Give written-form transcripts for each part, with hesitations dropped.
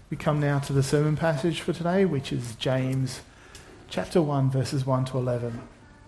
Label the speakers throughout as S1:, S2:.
S1: We come now to the sermon passage for today, which is James chapter 1, verses 1 to 11.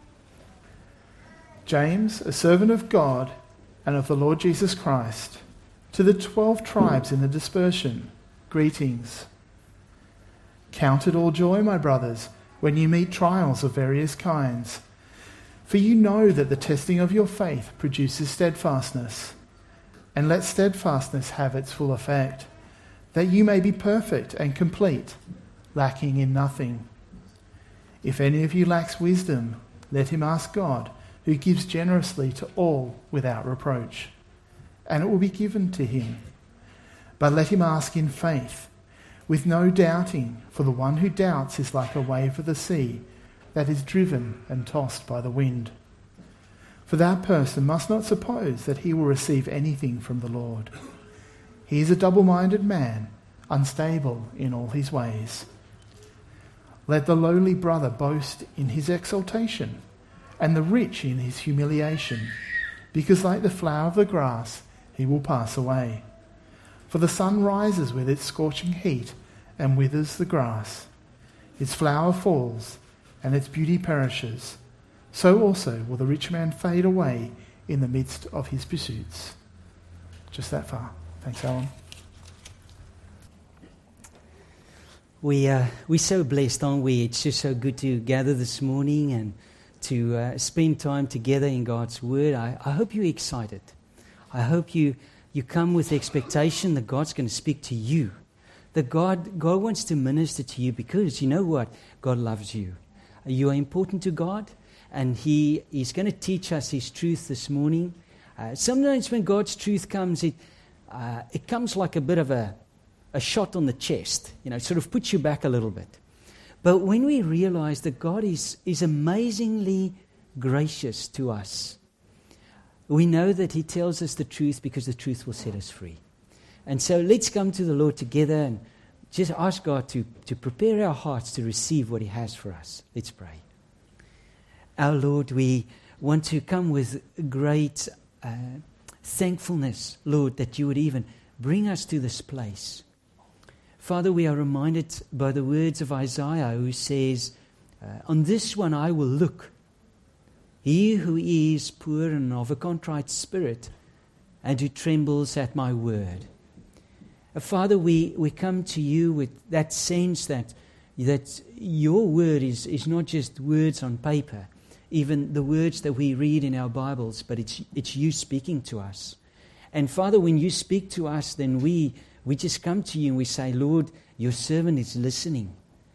S1: James, a servant of God and of the Lord Jesus Christ, to the 12 tribes in the dispersion, greetings. Count it all joy, my brothers, when you meet trials of various kinds. For you know that the testing of your faith produces steadfastness. And let steadfastness have its full effect, that you may be perfect and complete, lacking in nothing. If any of you lacks wisdom, let him ask God, who gives generously to all without reproach, and it will be given to him. But let him ask in faith, with no doubting, for the one who doubts is like a wave of the sea that is driven and tossed by the wind. For that person must not suppose that he will receive anything from the Lord. He is a double-minded man, unstable in all his ways. Let the lowly brother boast in his exaltation, and the rich in his humiliation, because like the flower of the grass, he will pass away. For the sun rises with its scorching heat and withers the grass. Its flower falls, and its beauty perishes. So also will the rich man fade away in the midst of his pursuits. Just that far. Thanks, Alan.
S2: We're so blessed, aren't we? It's just so good to gather this morning and to spend time together in God's Word. I hope you're excited. I hope you come with the expectation that God's going to speak to you. That God wants to minister to you, because you know what? God loves you. You are important to God, and He is going to teach us His truth this morning. Sometimes when God's truth comes, it comes like a bit of a shot on the chest. You know, it sort of puts you back a little bit. But when we realize that God is amazingly gracious to us, we know that He tells us the truth because the truth will set us free. And so let's come to the Lord together and just ask God to prepare our hearts to receive what He has for us. Let's pray. Our Lord, we want to come with great thankfulness, Lord, that You would even bring us to this place. Father, we are reminded by the words of Isaiah, who says, on this one I will look, he who is poor and of a contrite spirit, and who trembles at my word. Father, we come to You with that sense that Your word is not just words on paper, even the words that we read in our Bibles, but it's You speaking to us. And Father, when You speak to us, then we just come to You and we say, Lord, Your servant is listening.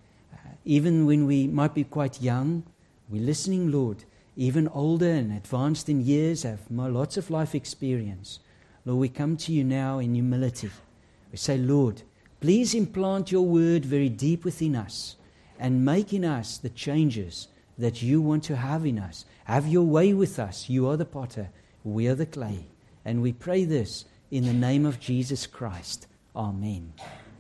S2: Even when we might be quite young, we're listening, Lord. Even older and advanced in years, have lots of life experience. Lord, we come to You now in humility. We say, Lord, please implant Your word very deep within us and make in us the changes that You want to have in us. Have Your way with us. You are the potter, we are the clay. And we pray this in the name of Jesus Christ. Amen.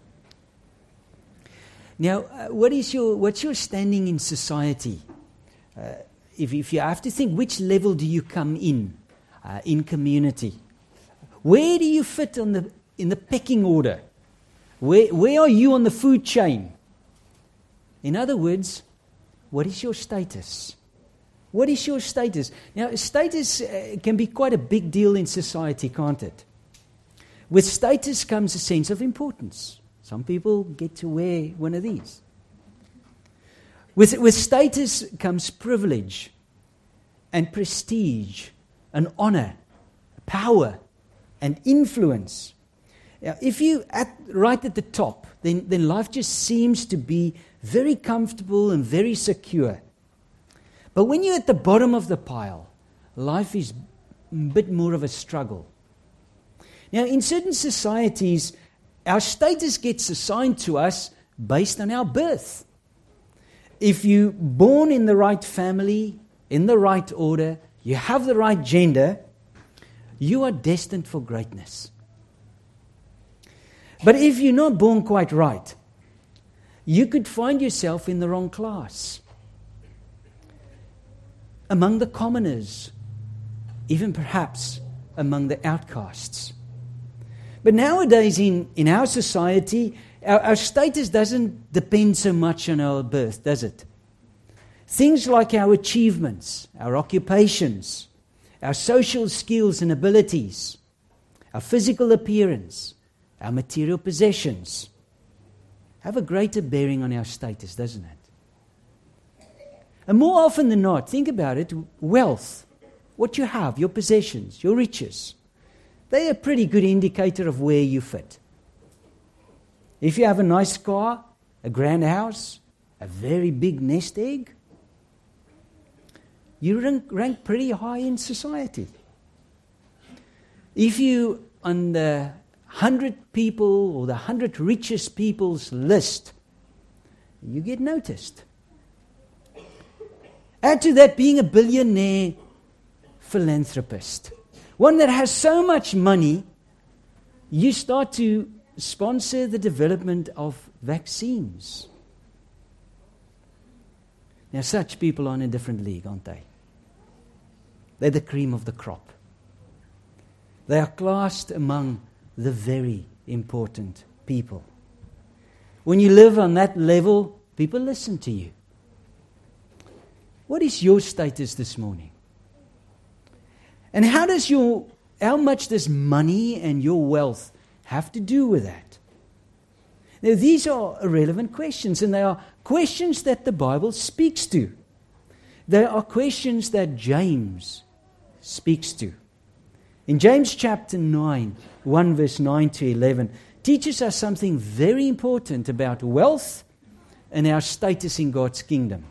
S2: Now, what's your standing in society? If you have to think, which level do you come in community? Where do you fit in the pecking order? Where are you on the food chain? In other words, what is your status? What is your status? Now, status can be quite a big deal in society, can't it? With status comes a sense of importance. Some people get to wear one of these. With status comes privilege and prestige and honor, power and influence. Now, if you right at the top, then life just seems to be very comfortable and very secure. But when you're at the bottom of the pile, life is a bit more of a struggle. Now, in certain societies, our status gets assigned to us based on our birth. If you're born in the right family, in the right order, you have the right gender, you are destined for greatness. But if you're not born quite right, you could find yourself in the wrong class, among the commoners, even perhaps among the outcasts. But nowadays in our society, Our status doesn't depend so much on our birth, does it? Things like our achievements, our occupations, our social skills and abilities, our physical appearance, our material possessions have a greater bearing on our status, doesn't it? And more often than not, think about it, wealth, what you have, your possessions, your riches, they're a pretty good indicator of where you fit. If you have a nice car, a grand house, a very big nest egg, you rank pretty high in society. If you on the 100 people or the 100 richest people's list, you get noticed. Add to that being a billionaire philanthropist, one that has so much money, you start to sponsor the development of vaccines. Now, such people are in a different league, aren't they? They're the cream of the crop. They are classed among the very important people. When you live on that level, people listen to you. What is your status this morning? And how much does money and your wealth have to do with that? Now, these are relevant questions, and they are questions that the Bible speaks to. They are questions that James speaks to. In James chapter 9, 1 verse 9 to 11, teaches us something very important about wealth and our status in God's kingdom.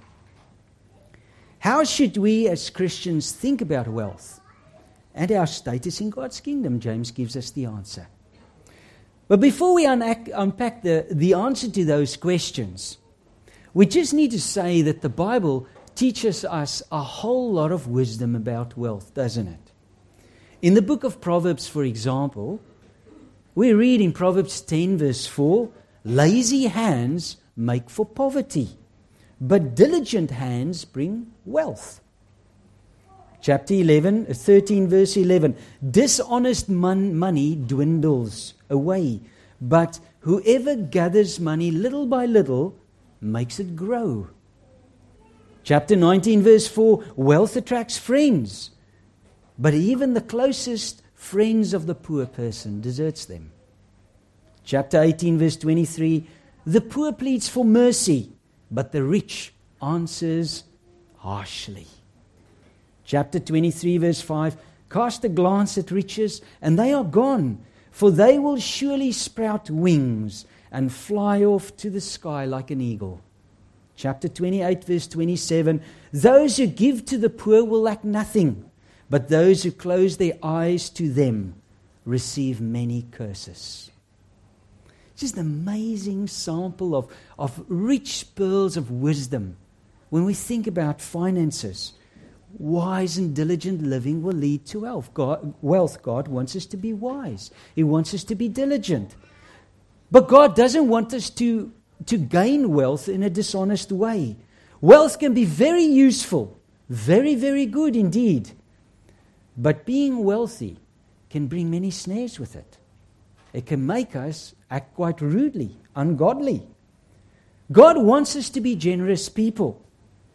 S2: How should we as Christians think about wealth and our status in God's kingdom? James gives us the answer. But before we unpack the answer to those questions, we just need to say that the Bible teaches us a whole lot of wisdom about wealth, doesn't it? In the book of Proverbs, for example, we read in Proverbs 10 verse 4, lazy hands make for poverty, but diligent hands bring wealth. Chapter 13 verse 11, dishonest money dwindles away, but whoever gathers money little by little makes it grow. Chapter 19 verse 4, wealth attracts friends, but even the closest friends of the poor person deserts them. Chapter 18 verse 23, the poor pleads for mercy, but the rich answers harshly. Chapter 23 verse 5, cast a glance at riches, and they are gone, for they will surely sprout wings and fly off to the sky like an eagle. Chapter 28 verse 27, those who give to the poor will lack nothing, but those who close their eyes to them receive many curses. Just an amazing sample of rich pearls of wisdom. When we think about finances, wise and diligent living will lead to wealth. God wants us to be wise. He wants us to be diligent. But God doesn't want us to gain wealth in a dishonest way. Wealth can be very useful, very, very good indeed. But being wealthy can bring many snares with it. It can make us act quite rudely, ungodly. God wants us to be generous people.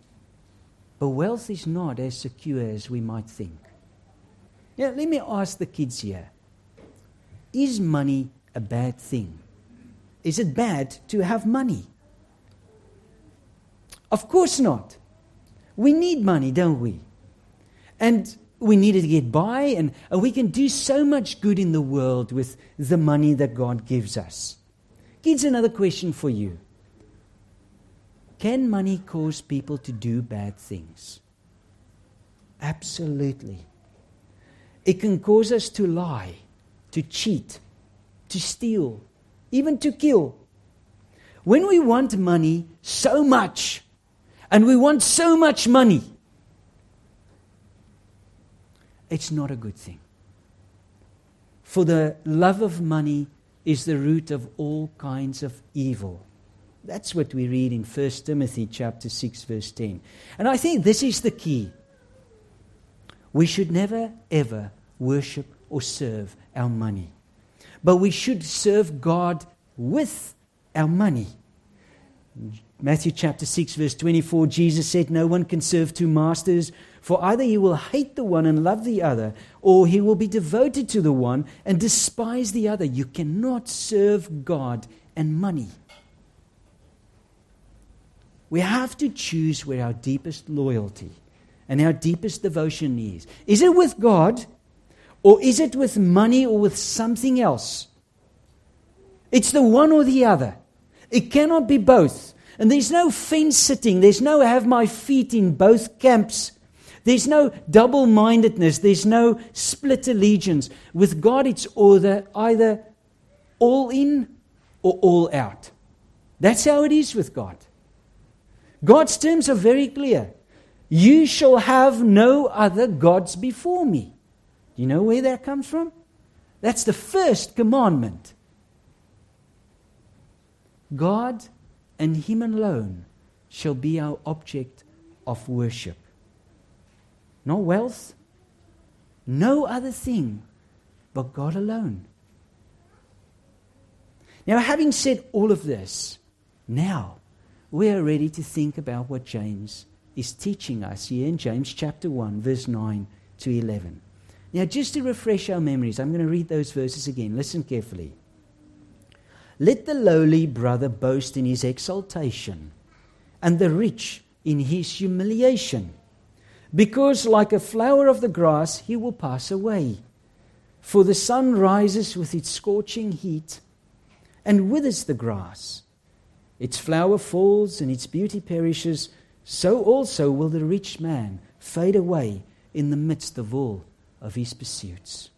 S2: But wealth is not as secure as we might think. Now, let me ask the kids here. Is money a bad thing? Is it bad to have money? Of course not. We need money, don't we? And we need it to get by, and we can do so much good in the world with the money that God gives us. Kids, another question for you. Can money cause people to do bad things? Absolutely. It can cause us to lie, to cheat, to steal, even to kill. When we want money so much, and we want so much money, it's not a good thing. For the love of money is the root of all kinds of evil. That's what we read in 1 Timothy chapter 6 verse 10. And I think this is the key. We should never ever worship or serve our money. But we should serve God with our money. Matthew chapter 6 verse 24, Jesus said, "No one can serve two masters, for either he will hate the one and love the other, or he will be devoted to the one and despise the other." You cannot serve God and money. We have to choose where our deepest loyalty and our deepest devotion is. Is it with God, or is it with money, or with something else? It's the one or the other. It cannot be both. And there's no fence sitting. There's no have my feet in both camps. There's no double-mindedness. There's no split allegiance. With God, it's either all in or all out. That's how it is with God. God's terms are very clear. You shall have no other gods before me. Do you know where that comes from? That's the first commandment. God and Him alone shall be our object of worship. Not wealth, no other thing but God alone. Now, having said all of this, now we are ready to think about what James is teaching us here in James chapter 1, verse 9 to 11. Now, just to refresh our memories, I'm going to read those verses again. Listen carefully. "Let the lowly brother boast in his exaltation, and the rich in his humiliation, because like a flower of the grass he will pass away. For the sun rises with its scorching heat, and withers the grass. Its flower falls, and its beauty perishes. So also will the rich man fade away in the midst of all of his pursuits."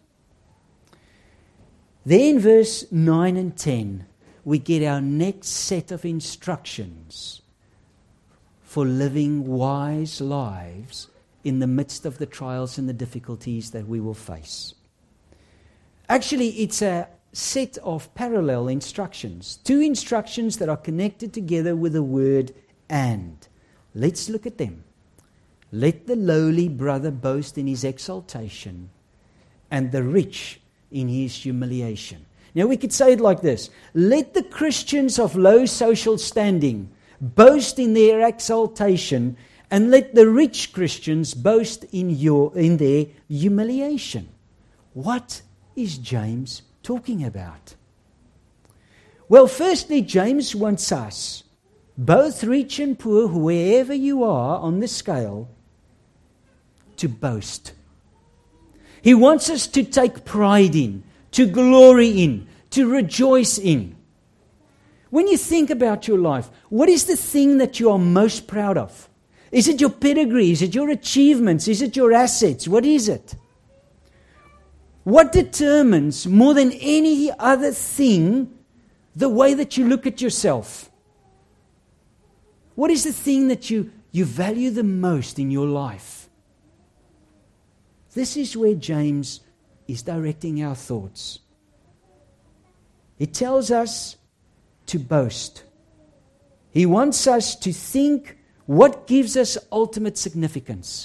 S2: Then verse 9 and 10, we get our next set of instructions for living wise lives in the midst of the trials and the difficulties that we will face. Actually, it's a set of parallel instructions. Two instructions that are connected together with the word "and." Let's look at them. "Let the lowly brother boast in his exaltation, and the rich in his humiliation." Now we could say it like this: let the Christians of low social standing boast in their exaltation, and let the rich Christians boast in their humiliation. What is James talking about? Well, firstly, James wants us, both rich and poor, wherever you are on the scale, to boast. He wants us to take pride in, to glory in, to rejoice in. When you think about your life, what is the thing that you are most proud of? Is it your pedigree? Is it your achievements? Is it your assets? What is it? What determines more than any other thing the way that you look at yourself? What is the thing that you value the most in your life? This is where James is directing our thoughts. He tells us to boast. He wants us to think what gives us ultimate significance.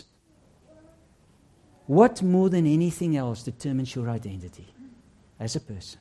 S2: What more than anything else determines your identity as a person?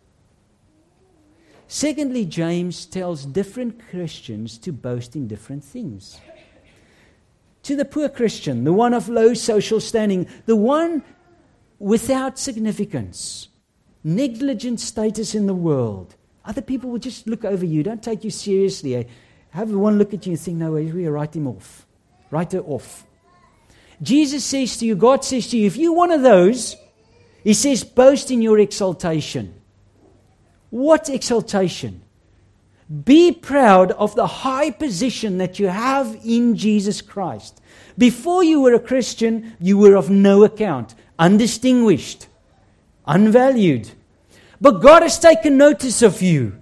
S2: Secondly, James tells different Christians to boast in different things. To the poor Christian, the one of low social standing, the one without significance, negligent status in the world. Other people will just look over you, don't take you seriously. Have one look at you and think, no, we write him off. Write her off. Jesus says to you, God says to you, if you're one of those, He says, boast in your exaltation. What exaltation? Be proud of the high position that you have in Jesus Christ. Before you were a Christian, you were of no account, undistinguished, unvalued. But God has taken notice of you.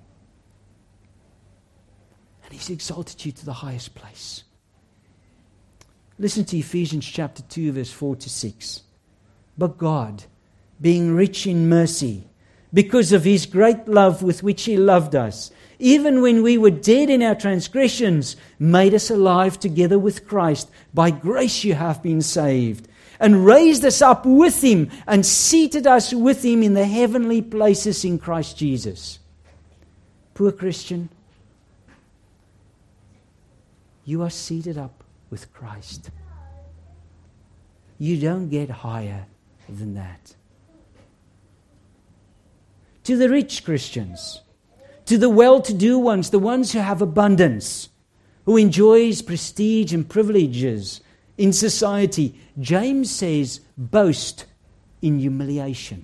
S2: And He's exalted you to the highest place. Listen to Ephesians chapter 2, verse 4 to 6. But God, being rich in mercy, because of His great love with which He loved us, even when we were dead in our transgressions, made us alive together with Christ. By grace you have been saved, and raised us up with Him, and seated us with Him in the heavenly places in Christ Jesus. Poor Christian, you are seated up with Christ. You don't get higher than that. To the rich Christians, to the well-to-do ones, the ones who have abundance, who enjoys prestige and privileges in society, James says, boast in humiliation.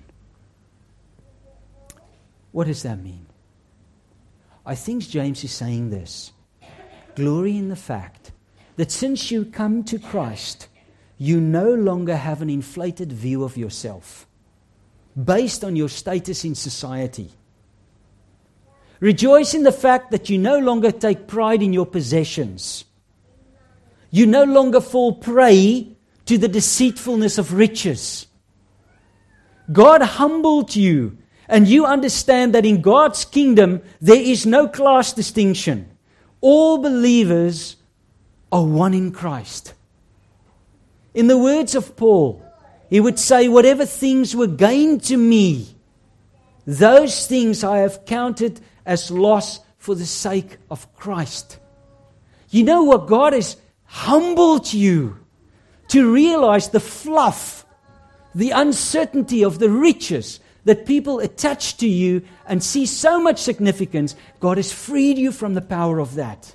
S2: What does that mean? I think James is saying this. Glory in the fact that since you come to Christ, you no longer have an inflated view of yourself based on your status in society. Rejoice in the fact that you no longer take pride in your possessions. You no longer fall prey to the deceitfulness of riches. God humbled you, and you understand that in God's kingdom there is no class distinction. All believers are one in Christ. In the words of Paul, he would say, whatever things were gained to me, those things I have counted as loss for the sake of Christ. You know what? God has humbled you to realize the fluff, the uncertainty of the riches that people attach to you and see so much significance. God has freed you from the power of that.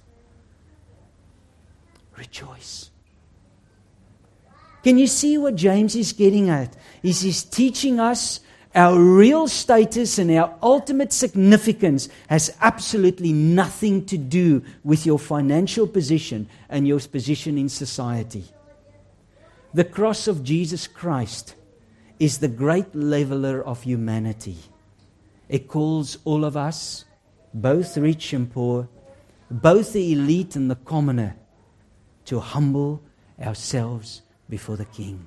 S2: Rejoice. Can you see what James is getting at? He's teaching us our real status and our ultimate significance has absolutely nothing to do with your financial position and your position in society. The cross of Jesus Christ is the great leveler of humanity. It calls all of us, both rich and poor, both the elite and the commoner, to humble ourselves before the King,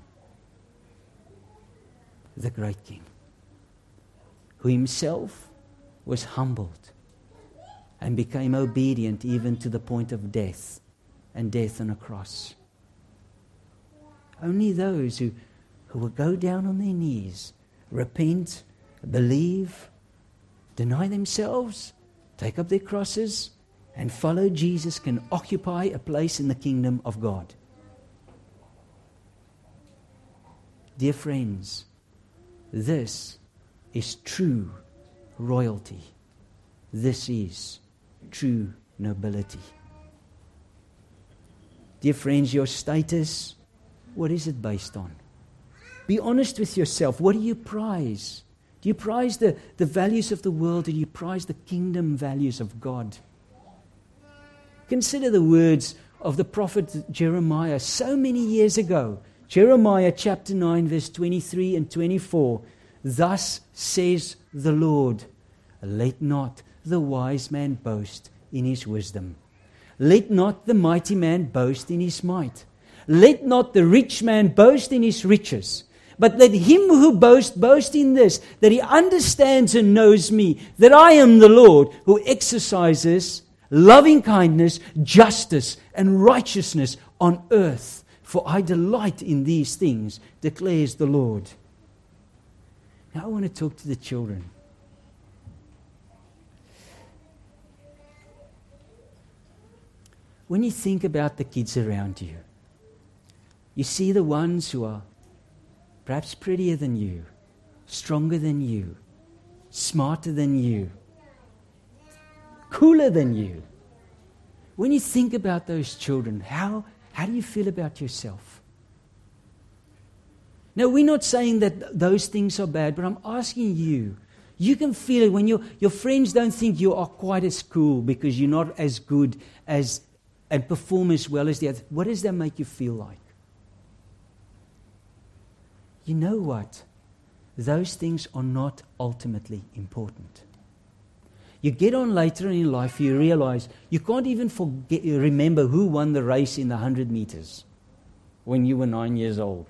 S2: the great King, who himself was humbled and became obedient even to the point of death, and death on a cross. Only those who will go down on their knees, repent, believe, deny themselves, take up their crosses, and follow Jesus can occupy a place in the kingdom of God. Dear friends, this is true royalty. This is true nobility. Dear friends, your status, what is it based on? Be honest with yourself. What do you prize? Do you prize the values of the world, or do you prize the kingdom values of God? Consider the words of the prophet Jeremiah so many years ago. Jeremiah chapter 9, verse 23 and 24. Thus says the Lord, let not the wise man boast in his wisdom. Let not the mighty man boast in his might. Let not the rich man boast in his riches. But let him who boasts boast in this, that he understands and knows me, that I am the Lord who exercises loving kindness, justice, and righteousness on earth. For I delight in these things, declares the Lord. Now I want to talk to the children. When you think about the kids around you, you see the ones who are perhaps prettier than you, stronger than you, smarter than you, cooler than you. When you think about those children, how do you feel about yourself? Now, we're not saying that those things are bad, but I'm asking you. You can feel it when your friends don't think you are quite as cool because you're not as good as and perform as well as the others. What does that make you feel like? You know what? Those things are not ultimately important. You get on later in life, you realize you can't even remember who won the race in the 100 meters when you were 9 years old.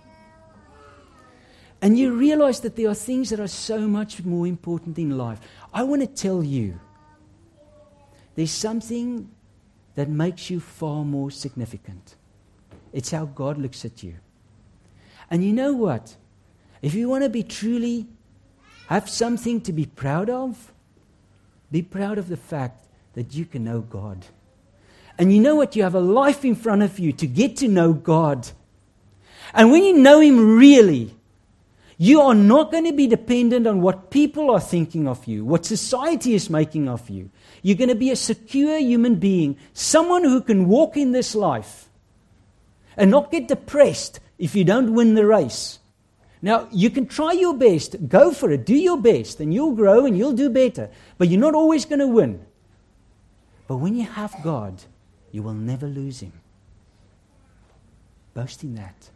S2: And you realize that there are things that are so much more important in life. I want to tell you, there's something that makes you far more significant. It's how God looks at you. And you know what? If you want to be truly, have something to be proud of, Be proud of the fact that you can know God. And you know what? You have a life in front of you to get to know God. And when you know Him really, you are not going to be dependent on what people are thinking of you, what society is making of you. You're going to be a secure human being, someone who can walk in this life and not get depressed if you don't win the race. Now, you can try your best, go for it, do your best, and you'll grow and you'll do better. But you're not always going to win. But when you have God, you will never lose Him. Boast in that.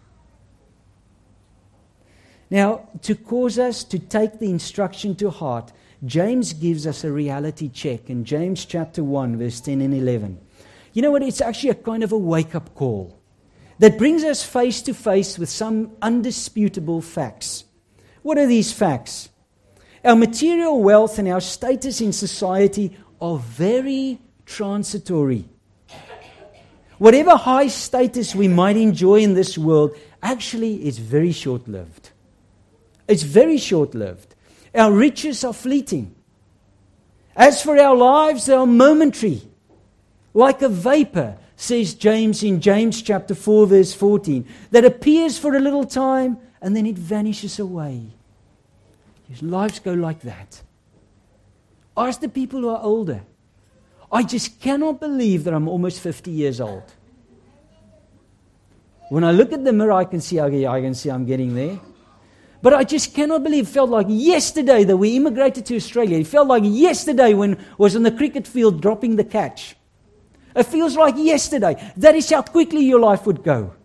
S2: Now, to cause us to take the instruction to heart, James gives us a reality check in James chapter 1, verse 10 and 11. You know what? It's actually a kind of a wake-up call that brings us face to face with some undisputable facts. What are these facts? Our material wealth and our status in society are very transitory. Whatever high status we might enjoy in this world actually is very short-lived. It's very short-lived. Our riches are fleeting. As for our lives, they are momentary. Like a vapor, says James in James chapter 4, verse 14, that appears for a little time and then it vanishes away. Your lives go like that. Ask the people who are older. I just cannot believe that I'm almost 50 years old. When I look at the mirror, I can see I'm getting there. But I just cannot believe, it felt like yesterday that we immigrated to Australia. It felt like yesterday when I was on the cricket field dropping the catch. It feels like yesterday. That is how quickly your life would go.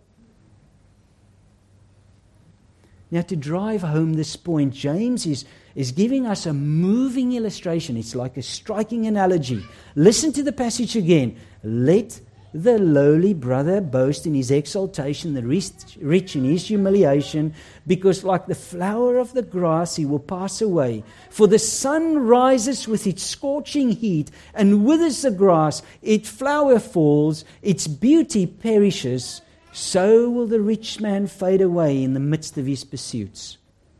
S2: Now, to drive home this point, James is giving us a moving illustration. It's like a striking analogy. Listen to the passage again. Let the lowly brother boast in his exaltation, the rich in his humiliation, because like the flower of the grass he will pass away. For the sun rises with its scorching heat and withers the grass, its flower falls, its beauty perishes. So will the rich man fade away in the midst of his pursuits.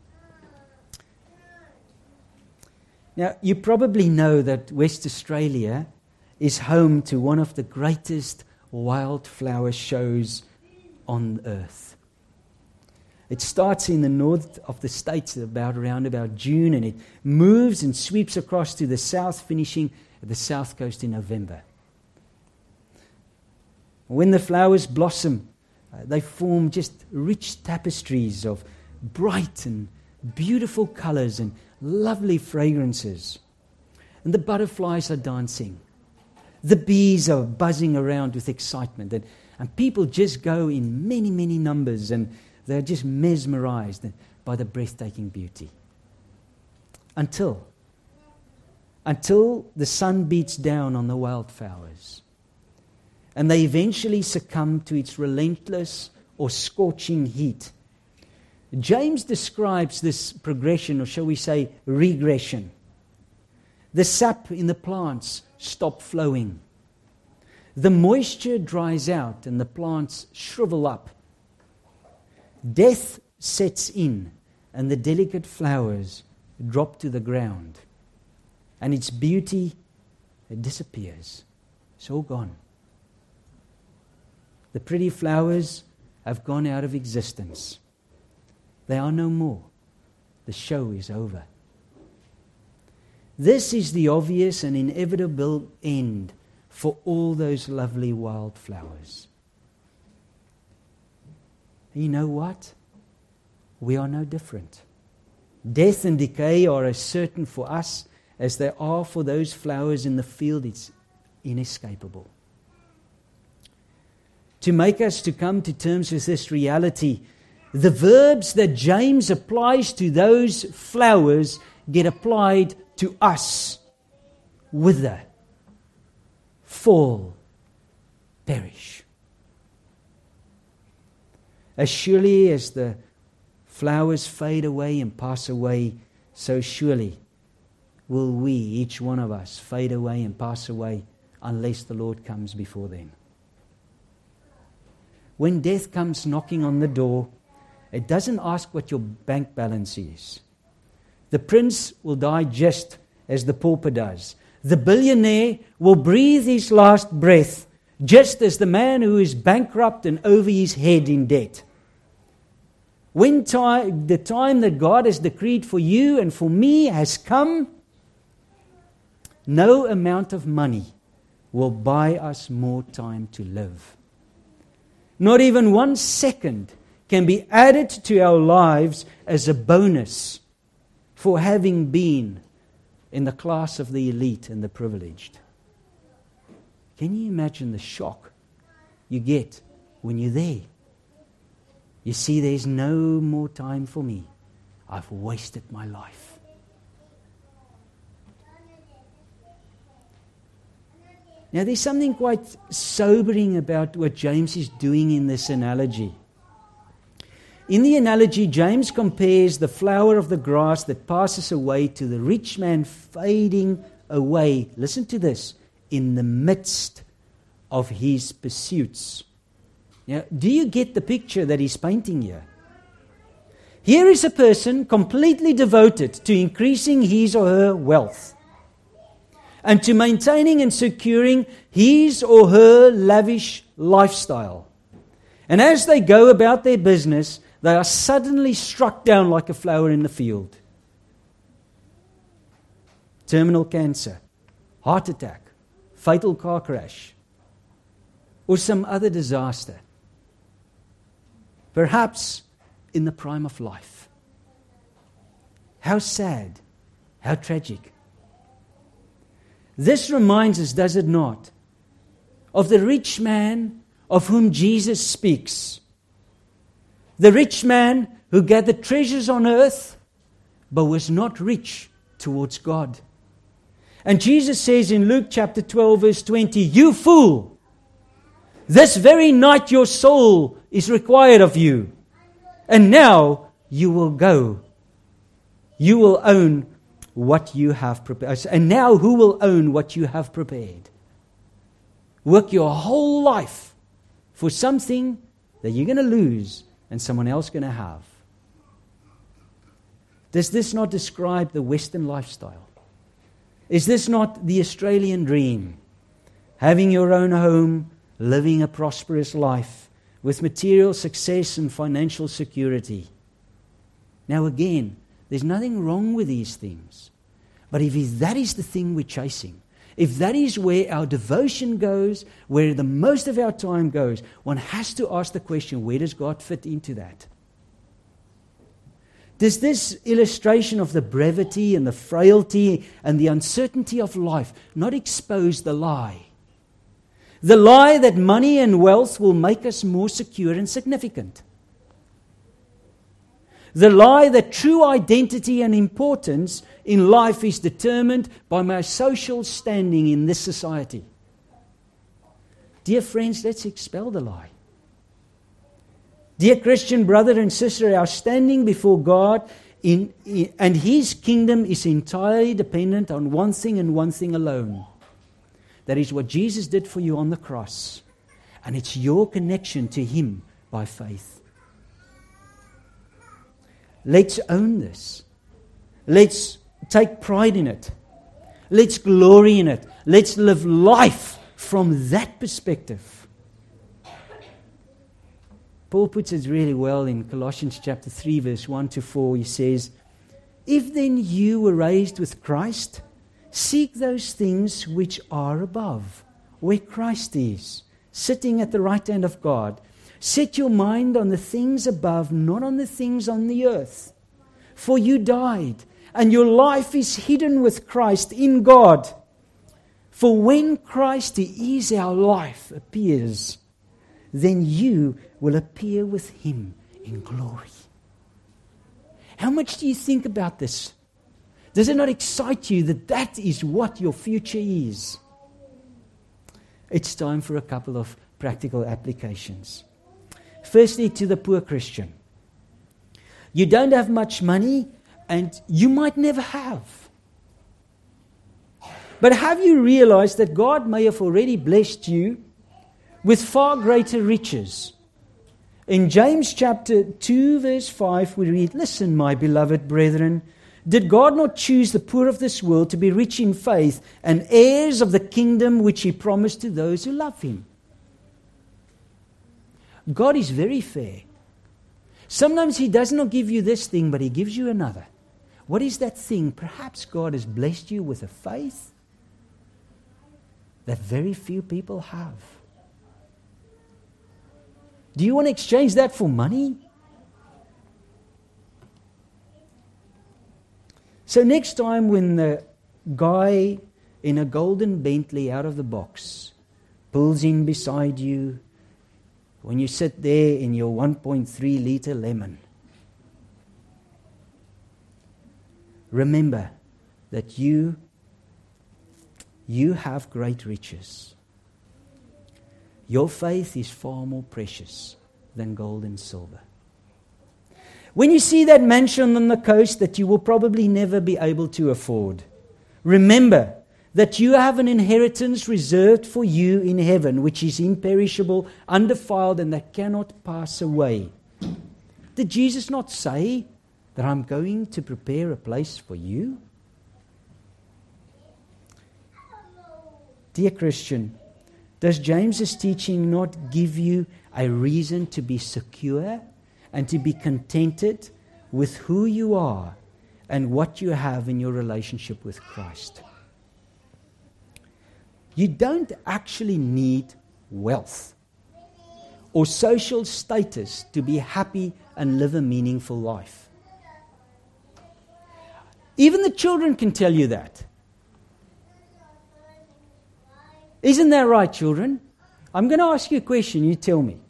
S2: Now, you probably know that West Australia is home to one of the greatest wildflower shows on earth. It starts in the north of the States around about June, and it moves and sweeps across to the south, finishing at the south coast in November. When the flowers blossom, they form just rich tapestries of bright and beautiful colors and lovely fragrances. And the butterflies are dancing. The bees are buzzing around with excitement. And people just go in many, many numbers, and they're just mesmerized by the breathtaking beauty. Until the sun beats down on the wildflowers. And they eventually succumb to its relentless or scorching heat. James describes this progression, or shall we say regression. The sap in the plants stop flowing. The moisture dries out and the plants shrivel up. Death sets in and the delicate flowers drop to the ground. And its beauty disappears. It's all gone. The pretty flowers have gone out of existence. They are no more. The show is over. This is the obvious and inevitable end for all those lovely wildflowers. And you know what? We are no different. Death and decay are as certain for us as they are for those flowers in the field. It's inescapable. To make us to come to terms with this reality, the verbs that James applies to those flowers get applied to us. Wither, fall, perish. As surely as the flowers fade away and pass away, so surely will we, each one of us, fade away and pass away unless the Lord comes before then. When death comes knocking on the door, it doesn't ask what your bank balance is. The prince will die just as the pauper does. The billionaire will breathe his last breath just as the man who is bankrupt and over his head in debt. When the time that God has decreed for you and for me has come, no amount of money will buy us more time to live. Not even 1 second can be added to our lives as a bonus for having been in the class of the elite and the privileged. Can you imagine the shock you get when you're there? You see, there's no more time for me. I've wasted my life. Now, there's something quite sobering about what James is doing in this analogy. In the analogy, James compares the flower of the grass that passes away to the rich man fading away. Listen to this. In the midst of his pursuits. Now, do you get the picture that he's painting here? Here is a person completely devoted to increasing his or her wealth and to maintaining and securing his or her lavish lifestyle. And as they go about their business, they are suddenly struck down like a flower in the field. Terminal cancer, heart attack, fatal car crash, or some other disaster. Perhaps in the prime of life. How sad, how tragic. This reminds us, does it not, of the rich man of whom Jesus speaks. The rich man who gathered treasures on earth, but was not rich towards God. And Jesus says in Luke chapter 12, verse 20, "You fool, this very night your soul is required of you, and now you will go. You will own what you have prepared." And now who will own what you have prepared? Work your whole life for something that you're going to lose and someone else going to have. Does this not describe the Western lifestyle? Is this not the Australian dream? Having your own home, living a prosperous life with material success and financial security. Now again, there's nothing wrong with these things. But if that is the thing we're chasing, if that is where our devotion goes, where the most of our time goes, one has to ask the question, where does God fit into that? Does this illustration of the brevity and the frailty and the uncertainty of life not expose the lie? The lie that money and wealth will make us more secure and significant. The lie that true identity and importance in life is determined by my social standing in this society. Dear friends, let's expel the lie. Dear Christian brother and sister, our standing before God and His kingdom is entirely dependent on one thing and one thing alone. That is what Jesus did for you on the cross. And it's your connection to Him by faith. Let's own this. Let's take pride in it. Let's glory in it. Let's live life from that perspective. Paul puts it really well in Colossians chapter 3, verse 1 to 4. He says, "If then you were raised with Christ, seek those things which are above, where Christ is, sitting at the right hand of God. Set your mind on the things above, not on the things on the earth. For you died, and your life is hidden with Christ in God. For when Christ, who is our life, appears, then you will appear with Him in glory." How much do you think about this? Does it not excite you that that is what your future is? It's time for a couple of practical applications. Firstly, to the poor Christian. You don't have much money, and you might never have. But have you realized that God may have already blessed you with far greater riches? In James chapter 2, verse 5, we read, "Listen, my beloved brethren, Did God not choose the poor of this world to be rich in faith and heirs of the kingdom which He promised to those who love Him? God is very fair. Sometimes He does not give you this thing, but He gives you another. What is that thing? Perhaps God has blessed you with a faith that very few people have. Do you want to exchange that for money? So next time when the guy in a golden Bentley out of the box pulls in beside you, when you sit there in your 1.3 liter lemon, remember that you have great riches. Your faith is far more precious than gold and silver. When you see that mansion on the coast that you will probably never be able to afford, remember that you have an inheritance reserved for you in heaven, which is imperishable, undefiled, and that cannot pass away. Did Jesus not say that I'm going to prepare a place for you? Dear Christian, does James's teaching not give you a reason to be secure and to be contented with who you are and what you have in your relationship with Christ? You don't actually need wealth or social status to be happy and live a meaningful life. Even the children can tell you that. Isn't that right, children? I'm going to ask you a question, you tell me.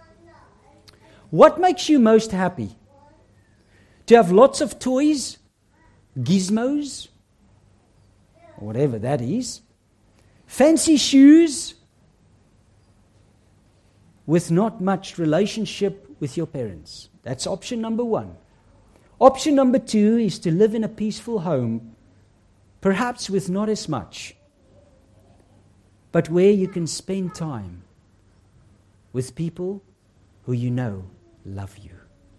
S2: What makes you most happy? To have lots of toys, gizmos, whatever that is, fancy shoes, with not much relationship with your parents. That's option number one. Option number two is to live in a peaceful home, perhaps with not as much, but where you can spend time with people who you know love you.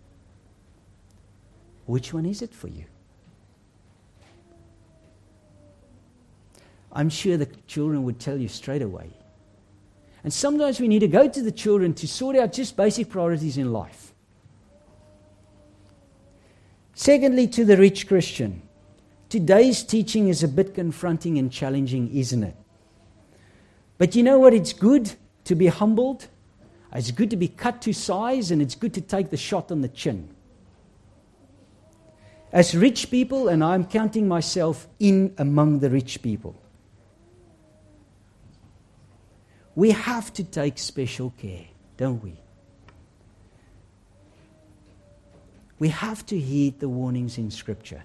S2: Which one is it for you? I'm sure the children would tell you straight away. And sometimes we need to go to the children to sort out just basic priorities in life. Secondly, to the rich Christian, today's teaching is a bit confronting and challenging, isn't it? But you know what? It's good to be humbled. It's good to be cut to size, and it's good to take the shot on the chin. As rich people, and I'm counting myself in among the rich people, we have to take special care, don't we? We have to heed the warnings in Scripture.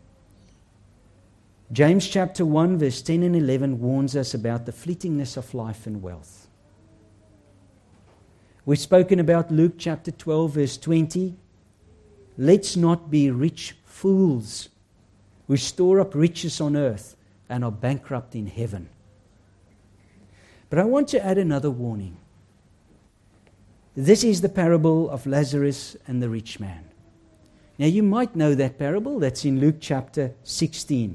S2: James chapter 1, verse 10 and 11 warns us about the fleetingness of life and wealth. We've spoken about Luke chapter 12, verse 20. Let's not be rich fools who store up riches on earth and are bankrupt in heaven. But I want to add another warning. This is the parable of Lazarus and the rich man. Now you might know that parable. That's in Luke chapter 16.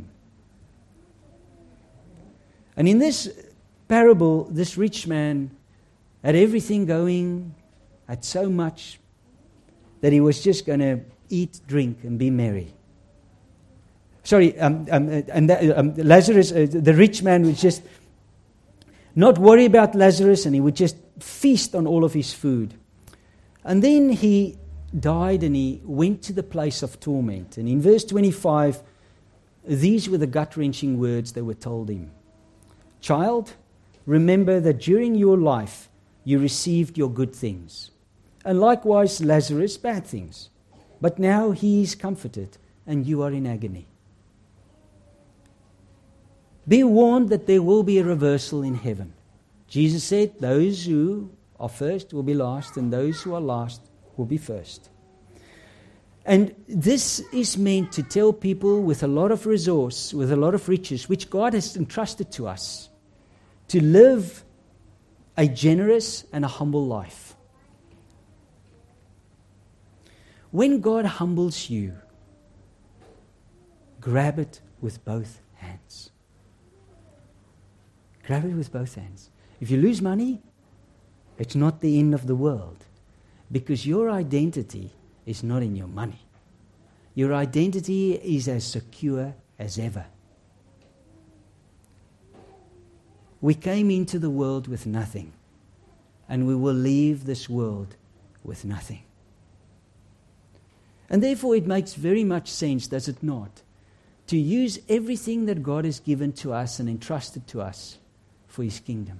S2: And in this parable, this rich man had everything going, had so much that he was just going to eat, drink, and be merry. Lazarus, the rich man, was just not worry about Lazarus, and he would just feast on all of his food. And then he died, and he went to the place of torment. And in verse 25, these were the gut-wrenching words that were told him. Child, remember that during your life you received your good things, and likewise Lazarus bad things. But now he is comforted, and you are in agony. Be warned that there will be a reversal in heaven. Jesus said, those who are first will be last, and those who are last will be first. And this is meant to tell people with a lot of resource, with a lot of riches, which God has entrusted to us, to live a generous and a humble life. When God humbles you, grab it with both hands. Grab it with both hands. If you lose money, it's not the end of the world, because your identity is not in your money. Your identity is as secure as ever. We came into the world with nothing, and we will leave this world with nothing. And therefore it makes very much sense, does it not, to use everything that God has given to us and entrusted to us for His kingdom.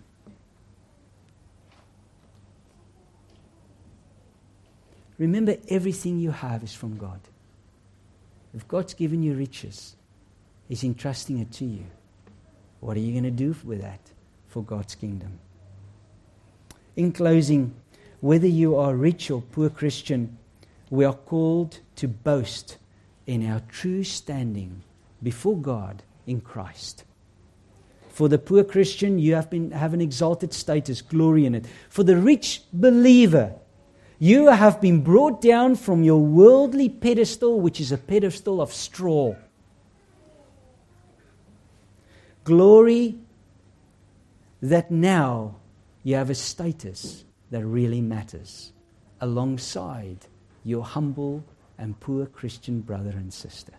S2: Remember, everything you have is from God. If God's given you riches, He's entrusting it to you. What are you going to do with that for God's kingdom? In closing, whether you are rich or poor Christian, we are called to boast in our true standing before God in Christ. For the poor Christian, you have an exalted status, glory in it. For the rich believer, you have been brought down from your worldly pedestal, which is a pedestal of straw. Glory that now you have a status that really matters, alongside your humble and poor Christian brother and sister.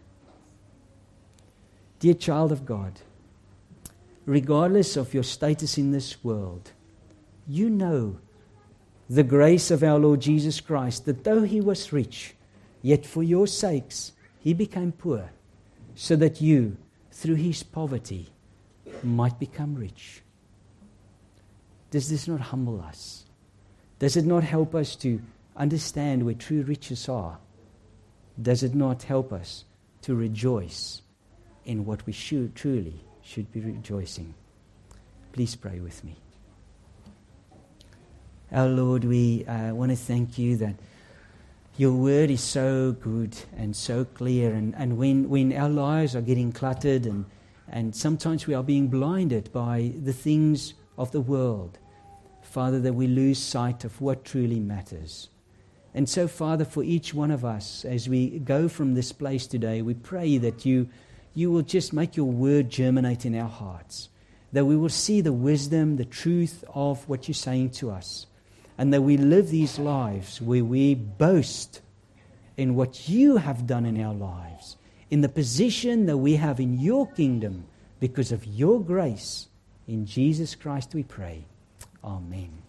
S2: Dear child of God, regardless of your status in this world, you know the grace of our Lord Jesus Christ, that though He was rich, yet for your sakes He became poor, so that you, through His poverty, might become rich. Does this not humble us? Does it not help us to understand where true riches are? Does it not help us to rejoice in what we truly should be rejoicing? Please pray with me. Our Lord, we want to thank You that Your word is so good and so clear, and when our lives are getting cluttered and sometimes we are being blinded by the things of the world, Father, that we lose sight of what truly matters. And so, Father, for each one of us, as we go from this place today, we pray that You will just make Your word germinate in our hearts, that we will see the wisdom, the truth of what You're saying to us, and that we live these lives where we boast in what You have done in our lives, in the position that we have in Your kingdom because of Your grace. In Jesus Christ we pray. Amen.